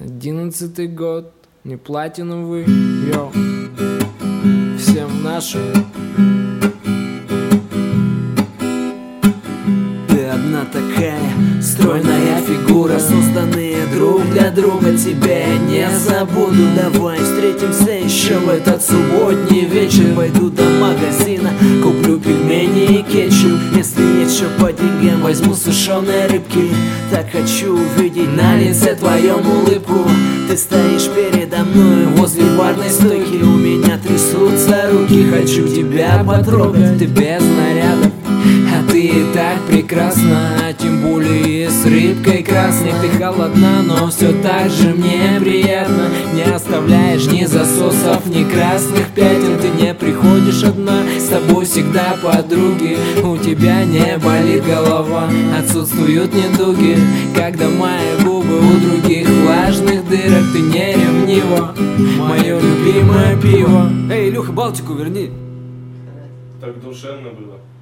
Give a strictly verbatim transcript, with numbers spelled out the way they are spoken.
Одиннадцатый год, не платиновый, йоу. Всем нашим. Ты одна такая стройная фигура, созданные друг для друга, тебя я не забуду. Давай встретимся еще в этот субботний вечер. Пойду до магазина, куплю пельмени и кетчуп. Если есть что по деньгам, возьму сушеные рыбки. Так хочу увидеть на лице твоем улыбку. Ты стоишь передо мной возле барной стойки. У меня трясутся руки, хочу тебя потрогать. Ты без нарядов, а ты и так прекрасна. Тем более с рыбкой красной. Ты холодна, но все так же мне приятно. Не оставляешь ни засосов, ни красных пятен. Ты не приходишь одна, с тобой всегда подруги. У тебя не болит голова, отсутствуют недуги. Когда мои губы у других влажных дырок. Ты не ревнива, мое любимое пиво. Эй, Илюха, Балтику верни. Так душевно было.